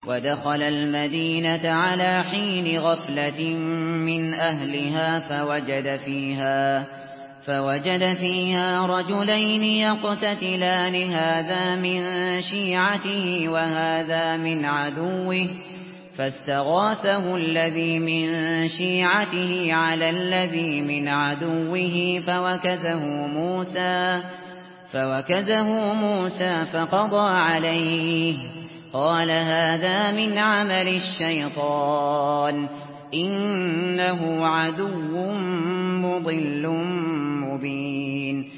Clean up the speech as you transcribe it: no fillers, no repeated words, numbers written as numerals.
ودخل المدينة على حين غفلة من أهلها فوجد فيها رجلين يقتتلان هذا من شيعته وهذا من عدوه فاستغاثه الذي من شيعته على الذي من عدوه فوكزه موسى فقضى عليه قال هذا من عمل الشيطان إنه عدو مضل مبين